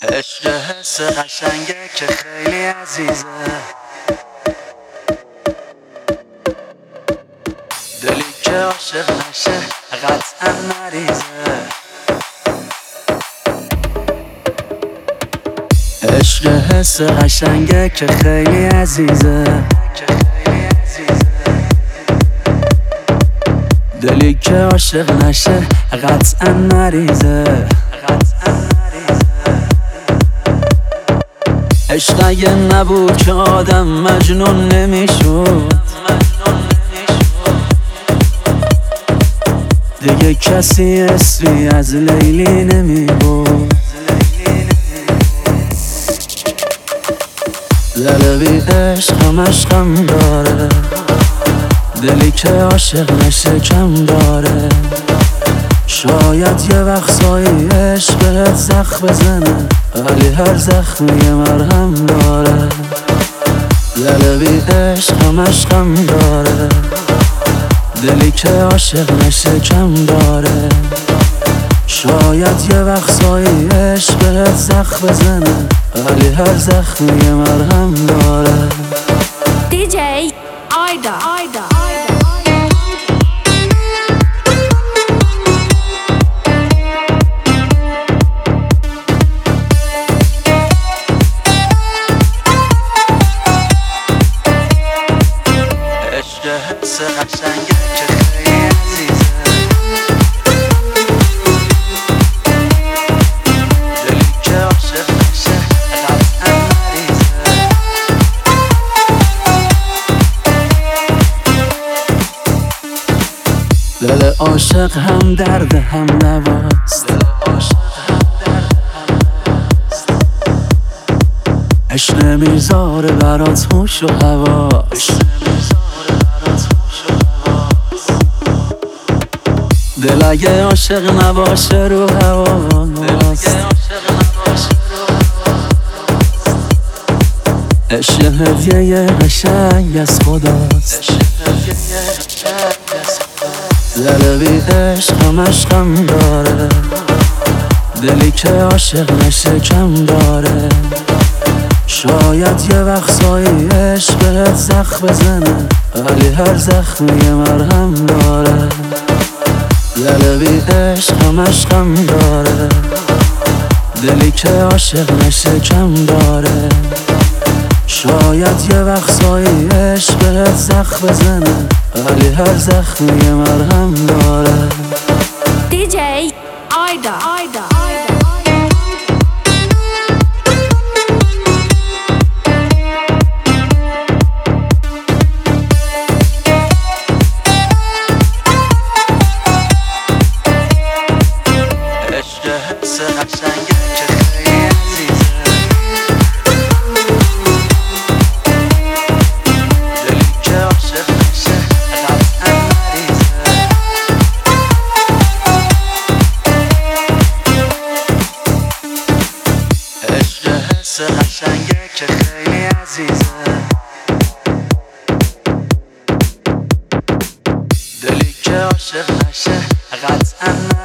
عشق حس قشنگه که خیلی عزیزه، دلی که عاشق نشه قطعا مریضه. عشق حس قشنگه که خیلی عزیزه، دلی که عاشق نشه قطعا مریضه. عشق اگه نبود که آدم مجنون نمیشد، دیگه کسی اسمی از لیلی نمیبود. دل بی عشق هم عشقم داره، دلی که عاشق نشه کم داره. شاید یه وقتایی عشق بهت زخم بزنه، ولی هر زخمی یه مرهم داره. دل بی عشق هم عشقم داره، دلی که عاشق نشه کم داره. شاید یه وقتایی عشق بهت زخم بزنه، ولی هر زخمی یه مرهم داره. DJ Aida. عشق حس قشنگه که خیلی عزیزه، دلی که عاشق نشه قطعا مریضه. دل عاشق هم درد هم نواست، عشق نمیذاره برات هوش و حواس. دل اگه عاشق نباشه رو هواست، عشق هدیه قشنگ از خداست. دل بی عشق هم عشقم داره، دلی که عاشق نشه کم داره. شاید یه وقتایی عشق بهت زخم بزنه، ولی هر زخمی یه مرهم داره. دل بی عشق هم عشقم داره، دلی که عاشق نشه کم داره. شاید یه وقتایی عشق بهت زخم بزنه، ولی هر زخمی یه مرهم داره. DJ Aida. عشق حس قشنگه که خیلی عزیزه، دلی که عاشق نشه قطعا مریضه. عشق حس قشنگه که خیلی عزیزه، دلی که عاشق نشه قطعا مریضه.